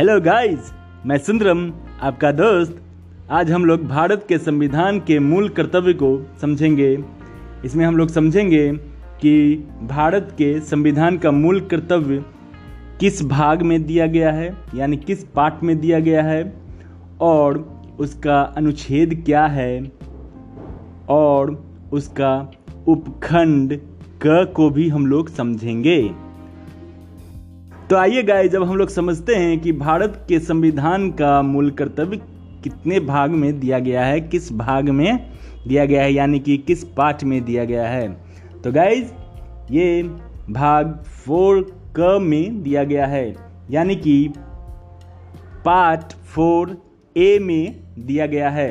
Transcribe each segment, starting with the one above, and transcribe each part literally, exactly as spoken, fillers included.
Hello guys, मैं सुंदरम आपका दोस्त। आज हम लोग भारत के संविधान के मूल कर्तव्य को समझेंगे। इसमें हम लोग समझेंगे कि भारत के संविधान का मूल कर्तव्य किस भाग में दिया गया है, यानी किस पार्ट में दिया गया है, और उसका अनुच्छेद क्या है, और उसका उपखंड क को भी हम लोग समझेंगे। तो आइए गाइस, जब हम लोग समझते हैं कि भारत के संविधान का मूल कर्तव्य कितने भाग में दिया गया है, किस भाग में दिया गया है, यानी कि किस पार्ट में दिया गया है, तो गाइस ये भाग फोर क में दिया गया है, यानी कि पार्ट फोर ए में दिया गया है।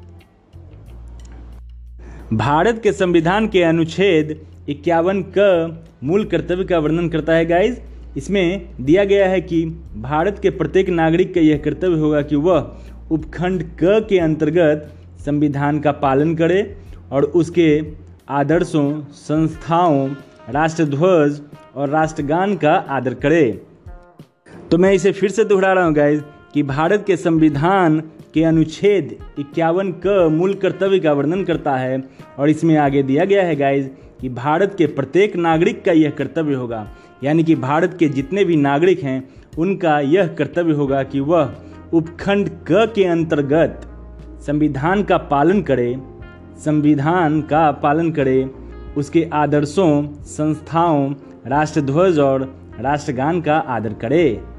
भारत के संविधान के अनुच्छेद इक्यावन क मूल कर्तव्य का वर्णन करता है गाइस। इसमें दिया गया है कि भारत के प्रत्येक नागरिक का यह कर्तव्य होगा कि वह उपखंड क के अंतर्गत संविधान का पालन करे और उसके आदर्शों, संस्थाओं, राष्ट्रध्वज और राष्ट्रगान का आदर करे। तो मैं इसे फिर से दोहरा रहा हूँ गाइस कि भारत के संविधान के अनुच्छेद इक्यावन क मूल कर्तव्य का वर्णन करता है, और इसमें आगे दिया गया है गाइस कि भारत के प्रत्येक नागरिक का यह कर्तव्य होगा, यानी कि भारत के जितने भी नागरिक हैं उनका यह कर्तव्य होगा कि वह उपखंड क के अंतर्गत संविधान का पालन करे, संविधान का पालन करे, उसके आदर्शों, संस्थाओं, राष्ट्रध्वज और राष्ट्रगान का आदर करे।